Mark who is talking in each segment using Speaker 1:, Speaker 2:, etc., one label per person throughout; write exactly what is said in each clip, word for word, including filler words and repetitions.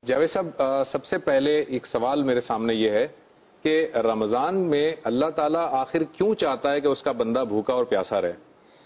Speaker 1: جاوید صاحب، سب سے پہلے ایک سوال میرے سامنے یہ ہے کہ رمضان میں اللہ تعالیٰ آخر کیوں چاہتا ہے کہ اس کا بندہ بھوکا اور پیاسا رہے؟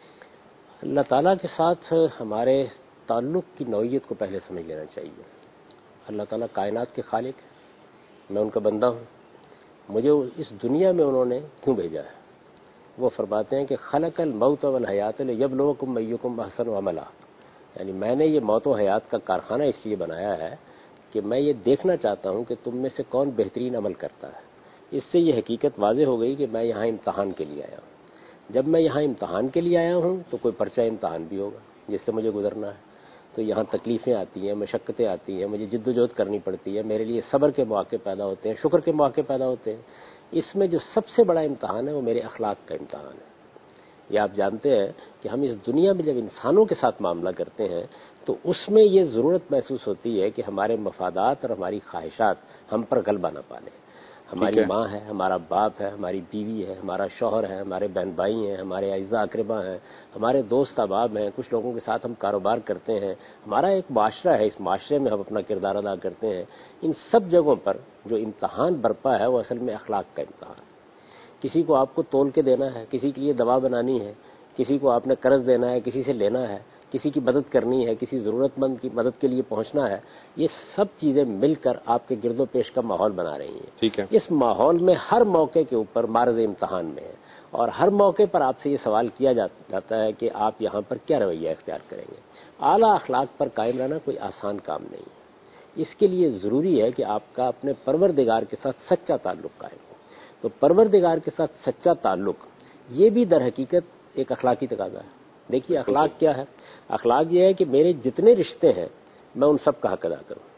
Speaker 2: اللہ تعالیٰ کے ساتھ ہمارے تعلق کی نوعیت کو پہلے سمجھ لینا چاہیے۔ اللہ تعالیٰ کائنات کے خالق ہے، میں ان کا بندہ ہوں، مجھے اس دنیا میں انہوں نے کیوں بھیجا ہے؟ وہ فرماتے ہیں کہ خلق الموت والحیات لیبلوکم ایکم احسن عملا، یعنی میں نے یہ موت و حیات کا کارخانہ اس لیے بنایا ہے کہ میں یہ دیکھنا چاہتا ہوں کہ تم میں سے کون بہترین عمل کرتا ہے۔ اس سے یہ حقیقت واضح ہو گئی کہ میں یہاں امتحان کے لیے آیا ہوں۔ جب میں یہاں امتحان کے لیے آیا ہوں تو کوئی پرچہ امتحان بھی ہوگا جس سے مجھے گزرنا ہے، تو یہاں تکلیفیں آتی ہیں، مشقتیں آتی ہیں، مجھے جد و جہد کرنی پڑتی ہے، میرے لیے صبر کے مواقع پیدا ہوتے ہیں، شکر کے مواقع پیدا ہوتے ہیں۔ اس میں جو سب سے بڑا امتحان ہے وہ میرے اخلاق کا امتحان ہے۔ یہ آپ جانتے ہیں کہ ہم اس دنیا میں جب انسانوں کے ساتھ معاملہ کرتے ہیں تو اس میں یہ ضرورت محسوس ہوتی ہے کہ ہمارے مفادات اور ہماری خواہشات ہم پر غلبہ نہ پالیں۔ ہماری ماں ہے، ہمارا باپ ہے، ہماری بیوی ہے، ہمارا شوہر ہے، ہمارے بہن بھائی ہیں، ہمارے اعزاء اقربا ہیں، ہمارے دوست احباب ہیں، کچھ لوگوں کے ساتھ ہم کاروبار کرتے ہیں، ہمارا ایک معاشرہ ہے، اس معاشرے میں ہم اپنا کردار ادا کرتے ہیں۔ ان سب جگہوں پر جو امتحان برپا ہے وہ اصل میں اخلاق کا امتحان ہے۔ کسی کو آپ کو تول کے دینا ہے، کسی کے لیے دوا بنانی ہے، کسی کو آپ نے قرض دینا ہے، کسی سے لینا ہے، کسی کی مدد کرنی ہے، کسی ضرورت مند کی مدد کے لیے پہنچنا ہے، یہ سب چیزیں مل کر آپ کے گرد و پیش کا ماحول بنا رہی ہیں۔
Speaker 1: ٹھیک ہے،
Speaker 2: اس ماحول میں ہر موقع کے اوپر معرض امتحان میں ہے، اور ہر موقع پر آپ سے یہ سوال کیا جاتا ہے کہ آپ یہاں پر کیا رویہ اختیار کریں گے۔ اعلیٰ اخلاق پر قائم رہنا کوئی آسان کام نہیں ہے۔ اس کے لیے ضروری ہے کہ آپ کا اپنے پروردگار کے ساتھ سچا تعلق قائم ہو۔ تو پروردگار کے ساتھ سچا تعلق یہ بھی در حقیقت ایک اخلاقی تقاضا ہے۔ دیکھیے اخلاق کیا ہے؟ اخلاق یہ ہے کہ میرے جتنے رشتے ہیں میں ان سب کا حق ادا کروں۔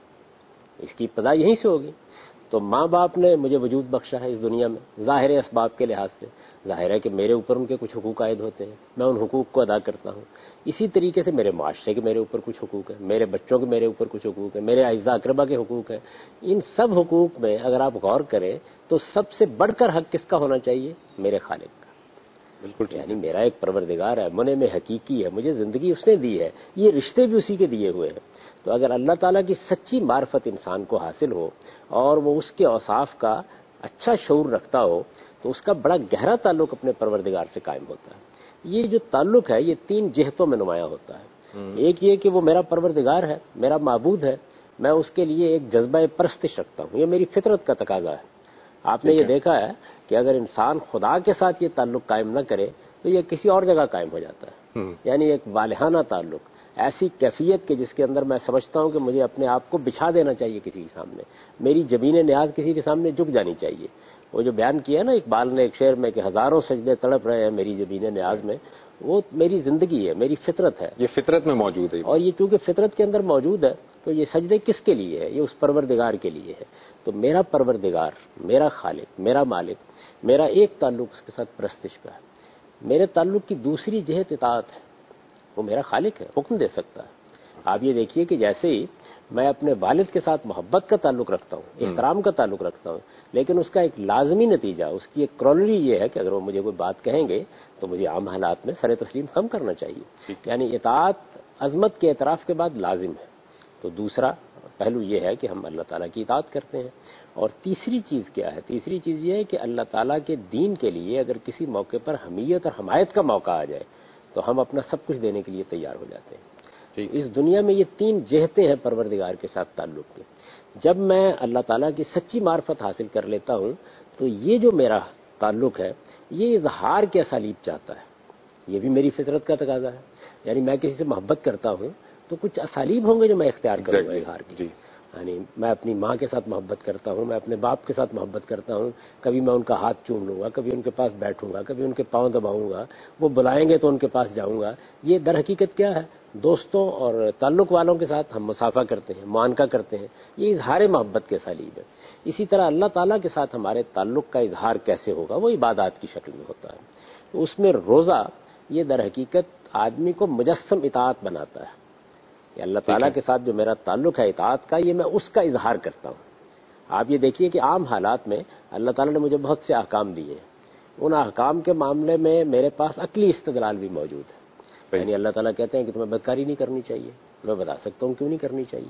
Speaker 2: اس کی ابتدا یہیں سے ہوگی۔ تو ماں باپ نے مجھے وجود بخشا ہے اس دنیا میں ظاہر اسباب کے لحاظ سے، ظاہر ہے کہ میرے اوپر ان کے کچھ حقوق عائد ہوتے ہیں، میں ان حقوق کو ادا کرتا ہوں۔ اسی طریقے سے میرے معاشرے کے میرے اوپر کچھ حقوق ہیں، میرے بچوں کے میرے اوپر کچھ حقوق ہیں، میرے اعزاء اقربا کے حقوق ہیں۔ ان سب حقوق میں اگر آپ غور کریں تو سب سے بڑھ کر حق کس کا ہونا چاہیے؟ میرے خالق کا۔
Speaker 1: بالکل،
Speaker 2: یعنی میرا ایک پروردگار ہے، منعم حقیقی ہے، مجھے زندگی اس نے دی ہے، یہ رشتے بھی اسی کے دیے ہوئے ہیں۔ تو اگر اللہ تعالیٰ کی سچی معرفت انسان کو حاصل ہو اور وہ اس کے اوصاف کا اچھا شعور رکھتا ہو تو اس کا بڑا گہرا تعلق اپنے پروردگار سے قائم ہوتا ہے۔ یہ جو تعلق ہے یہ تین جہتوں میں نمایاں ہوتا ہے۔ ایک یہ کہ وہ میرا پروردگار ہے، میرا معبود ہے، میں اس کے لیے ایک جذبہ پرستش رکھتا ہوں، یہ میری فطرت کا تقاضا ہے۔ آپ نے یہ دیکھا ہے کہ اگر انسان خدا کے ساتھ یہ تعلق قائم نہ کرے تو یہ کسی اور جگہ قائم ہو جاتا ہے، یعنی ایک والہانہ تعلق، ایسی کیفیت کہ جس کے اندر میں سمجھتا ہوں کہ مجھے اپنے آپ کو بچھا دینا چاہیے کسی کے سامنے، میری جبین نیاز کسی کے سامنے جھک جانی چاہیے۔ وہ جو بیان کیا نا اقبال نے ایک شعر میں کہ ہزاروں سجدے تڑپ رہے ہیں میری جبین نیاز میں، وہ میری زندگی ہے، میری فطرت ہے،
Speaker 1: یہ فطرت میں موجود ہے،
Speaker 2: اور یہ کیونکہ فطرت کے اندر موجود ہے تو یہ سجدے کس کے لیے ہے؟ یہ اس پروردگار کے لیے ہے۔ تو میرا پروردگار، میرا خالق، میرا مالک، میرا ایک تعلق اس کے ساتھ پرستش کا ہے۔ میرے تعلق کی دوسری جہت اطاعت ہے، وہ میرا خالق ہے، حکم دے سکتا ہے۔ آپ یہ دیکھیے کہ جیسے ہی میں اپنے والد کے ساتھ محبت کا تعلق رکھتا ہوں، احترام کا تعلق رکھتا ہوں، لیکن اس کا ایک لازمی نتیجہ، اس کی ایک کرولری یہ ہے کہ اگر وہ مجھے کوئی بات کہیں گے تو مجھے عام حالات میں سر تسلیم کم کرنا چاہیے۔ یعنی اطاعت عظمت کے اعتراف کے بعد لازم ہے۔ تو دوسرا پہلو یہ ہے کہ ہم اللہ تعالیٰ کی اطاعت کرتے ہیں۔ اور تیسری چیز کیا ہے؟ تیسری چیز یہ ہے کہ اللہ تعالیٰ کے دین کے لیے اگر کسی موقع پر حمیت اور حمایت کا موقع آ جائے تو ہم اپنا سب کچھ دینے کے لیے تیار ہو جاتے ہیں۔ اس دنیا میں یہ تین جہتیں ہیں پروردگار کے ساتھ تعلق کے۔ جب میں اللہ تعالیٰ کی سچی معرفت حاصل کر لیتا ہوں تو یہ جو میرا تعلق ہے یہ اظہار کے اسالیب چاہتا ہے، یہ بھی میری فطرت کا تقاضا ہے۔ یعنی میں کسی سے محبت کرتا ہوں تو کچھ اسالیب ہوں گے جو میں اختیار کروں گا اظہار کی۔ یعنی میں اپنی ماں کے ساتھ محبت کرتا ہوں، میں اپنے باپ کے ساتھ محبت کرتا ہوں، کبھی میں ان کا ہاتھ چوم لوں گا، کبھی ان کے پاس بیٹھوں گا، کبھی ان کے پاؤں دباؤں گا، وہ بلائیں گے تو ان کے پاس جاؤں گا۔ یہ در حقیقت کیا ہے؟ دوستوں اور تعلق والوں کے ساتھ ہم مصافحہ کرتے ہیں، معانقہ کرتے ہیں، یہ اظہار محبت کے اسالیب ہے۔ اسی طرح اللہ تعالیٰ کے ساتھ ہمارے تعلق کا اظہار کیسے ہوگا؟ وہ عبادات کی شکل میں ہوتا ہے۔ تو اس میں روزہ یہ در حقیقت آدمی کو مجسم اطاعت بناتا ہے۔ کہ اللہ تعالیٰ کے ساتھ جو میرا تعلق ہے اطاعت کا، یہ میں اس کا اظہار کرتا ہوں۔ آپ یہ دیکھیے کہ عام حالات میں اللہ تعالیٰ نے مجھے بہت سے احکام دیے ہیں، ان احکام کے معاملے میں میرے پاس عقلی استدلال بھی موجود ہے۔ یعنی اللہ تعالیٰ کہتے ہیں کہ تمہیں بدکاری نہیں کرنی چاہیے، میں بتا سکتا ہوں کیوں نہیں کرنی چاہیے۔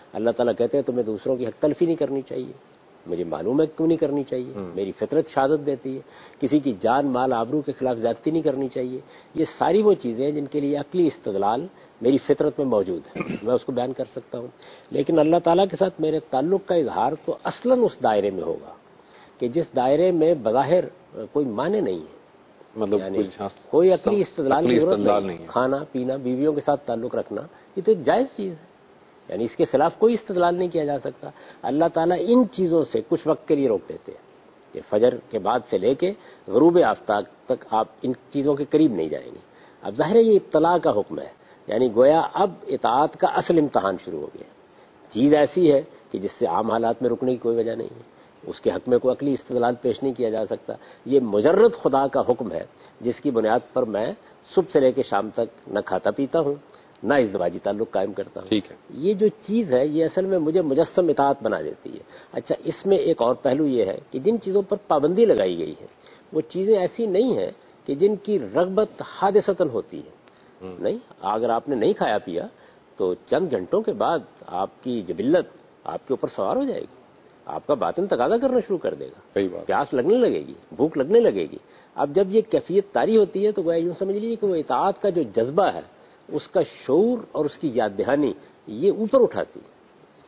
Speaker 2: اللہ تعالیٰ کہتے ہیں تمہیں دوسروں کی حق تلفی نہیں کرنی چاہیے، مجھے معلوم ہے کیوں نہیں کرنی چاہیے، میری فطرت شہادت دیتی ہے، کسی کی جان مال آبرو کے خلاف زیادتی نہیں کرنی چاہیے. یہ ساری وہ چیزیں ہیں جن کے لیے عقلی استدلال میری فطرت میں موجود ہے، میں اس کو بیان کر سکتا ہوں. لیکن اللہ تعالیٰ کے ساتھ میرے تعلق کا اظہار تو اصلاً اس دائرے میں ہوگا کہ جس دائرے میں بظاہر کوئی معنی نہیں ہے،
Speaker 1: مطلب
Speaker 2: یعنی کوئی عقلی استدلال کی ضرورت نہیں ہے. کھانا پینا بیویوں کے ساتھ تعلق رکھنا یہ تو ایک جائز چیز ہے، یعنی اس کے خلاف کوئی استدلال نہیں کیا جا سکتا. اللہ تعالیٰ ان چیزوں سے کچھ وقت کے لیے روک دیتے ہیں کہ فجر کے بعد سے لے کے غروب آفتاب تک آپ ان چیزوں کے قریب نہیں جائیں گے. اب ظاہر ہے یہ ابتلا کا حکم ہے، یعنی گویا اب اطاعت کا اصل امتحان شروع ہو گیا. چیز ایسی ہے کہ جس سے عام حالات میں رکنے کی کوئی وجہ نہیں ہے، اس کے حق میں کوئی عقلی استدلال پیش نہیں کیا جا سکتا. یہ مجرد خدا کا حکم ہے جس کی بنیاد پر میں صبح سے لے کے شام تک نہ کھاتا پیتا ہوں نہ ازدواجی تعلق قائم کرتا ہوں.
Speaker 1: ٹھیک ہے.
Speaker 2: یہ جو چیز ہے یہ اصل میں مجھے مجسم اطاعت بنا دیتی ہے. اچھا، اس میں ایک اور پہلو یہ ہے کہ جن چیزوں پر پابندی لگائی گئی ہے وہ چیزیں ایسی نہیں ہیں کہ جن کی رغبت حادثتاً ہوتی ہے. نہیں، اگر آپ نے نہیں کھایا پیا تو چند گھنٹوں کے بعد آپ کی جبلت آپ کے اوپر سوار ہو جائے گی، آپ کا باطن تقاضا کرنا شروع کر دے گا،
Speaker 1: صحیح بات.
Speaker 2: پیاس لگنے لگے گی، بھوک لگنے لگے گی. اب جب یہ کیفیت طاری ہوتی ہے تو گویا یوں سمجھ لیجیے کہ وہ اطاعت کا جو جذبہ ہے اس کا شعور اور اس کی یاد دہانی یہ اوپر اٹھاتی ہے.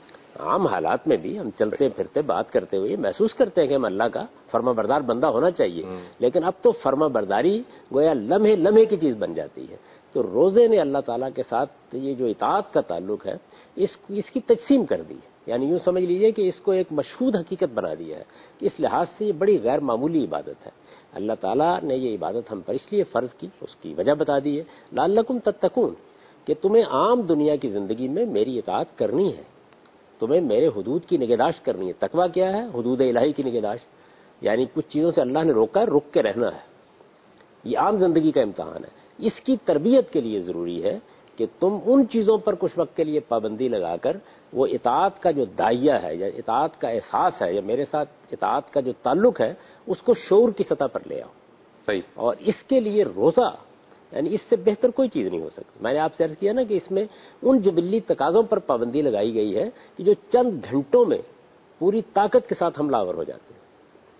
Speaker 2: عام حالات میں بھی ہم چلتے پھرتے بات کرتے ہوئے محسوس کرتے ہیں کہ ہم اللہ کا فرما بردار بندہ ہونا چاہیے، لیکن اب تو فرما برداری گویا لمحے لمحے کی چیز بن جاتی ہے. تو روزے نے اللہ تعالیٰ کے ساتھ یہ جو اطاعت کا تعلق ہے اس اس کی تجسیم کر دی ہے، یعنی یوں سمجھ لیجئے کہ اس کو ایک مشہود حقیقت بنا دیا ہے. اس لحاظ سے یہ بڑی غیر معمولی عبادت ہے. اللہ تعالیٰ نے یہ عبادت ہم پر اس لیے فرض کی، اس کی وجہ بتا دی ہے، لعلکم تتقون، کہ تمہیں عام دنیا کی زندگی میں میری اطاعت کرنی ہے، تمہیں میرے حدود کی نگہداشت کرنی ہے. تقویٰ کیا ہے؟ حدود الہی کی نگہداشت، یعنی کچھ چیزوں سے اللہ نے روکا ہے، رک کے رہنا ہے. یہ عام زندگی کا امتحان ہے. اس کی تربیت کے لیے ضروری ہے کہ تم ان چیزوں پر کچھ وقت کے لیے پابندی لگا کر وہ اطاعت کا جو داعیہ ہے یا اطاعت کا احساس ہے یا میرے ساتھ اطاعت کا جو تعلق ہے اس کو شعور کی سطح پر لے آؤ.
Speaker 1: صحیح.
Speaker 2: اور اس کے لیے روزہ، یعنی اس سے بہتر کوئی چیز نہیں ہو سکتی. میں نے آپ سے عرض کیا نا کہ اس میں ان جبلی تقاضوں پر پابندی لگائی گئی ہے کہ جو چند گھنٹوں میں پوری طاقت کے ساتھ حملہ آور ہو جاتے ہیں.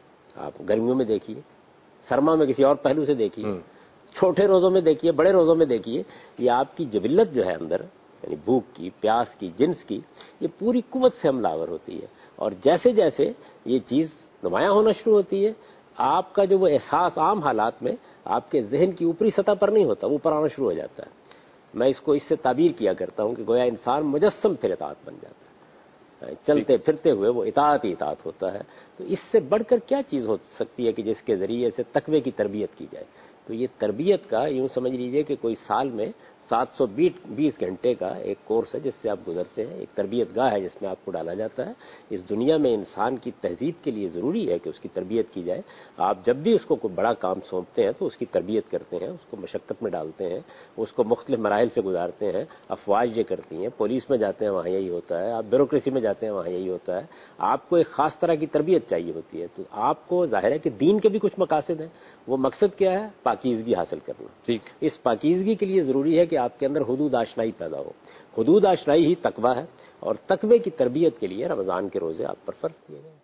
Speaker 2: آپ گرمیوں میں دیکھیے، سرما میں کسی اور پہلو سے دیکھیے، چھوٹے روزوں میں دیکھیے، بڑے روزوں میں دیکھیے، یہ آپ کی جبلت جو ہے اندر، یعنی بھوک کی، پیاس کی، جنس کی، یہ پوری قوت سے حملہ آور ہوتی ہے. اور جیسے جیسے یہ چیز نمایاں ہونا شروع ہوتی ہے آپ کا جو وہ احساس عام حالات میں آپ کے ذہن کی اوپری سطح پر نہیں ہوتا، اوپر آنا شروع ہو جاتا ہے. میں اس کو اس سے تعبیر کیا کرتا ہوں کہ گویا انسان مجسم پھر اطاعت بن جاتا ہے، چلتے پھرتے ہوئے وہ اطاعت ہی اطاعت ہوتا ہے. تو اس سے بڑھ کر کیا چیز ہو سکتی ہے کہ جس کے ذریعے سے تقوی کی تربیت کی جائے. تو یہ تربیت کا یوں سمجھ لیجئے کہ کوئی سال میں سات سو بیس گھنٹے کا ایک کورس ہے جس سے آپ گزرتے ہیں، ایک تربیت گاہ ہے جس میں آپ کو ڈالا جاتا ہے. اس دنیا میں انسان کی تہذیب کے لیے ضروری ہے کہ اس کی تربیت کی جائے. آپ جب بھی اس کو کوئی بڑا کام سونپتے ہیں تو اس کی تربیت کرتے ہیں، اس کو مشقت میں ڈالتے ہیں، اس کو مختلف مراحل سے گزارتے ہیں. افواج یہ کرتی ہیں، پولیس میں جاتے ہیں وہاں یہی ہوتا ہے، آپ بیوروکریسی میں جاتے ہیں وہاں یہی ہوتا ہے. آپ کو ایک خاص طرح کی تربیت چاہیے ہوتی ہے. تو آپ کو ظاہر ہے کہ دین کے بھی کچھ مقاصد ہیں. وہ مقصد کیا ہے؟ پاکیزگی حاصل کرنا.
Speaker 1: ٹھیک.
Speaker 2: اس پاکیزگی کے لیے ضروری ہے کہ آپ کے اندر حدود آشنائی پیدا ہو. حدود آشنائی ہی تقویٰ ہے، اور تقوی کی تربیت کے لیے رمضان کے روزے آپ پر فرض کیے گئے.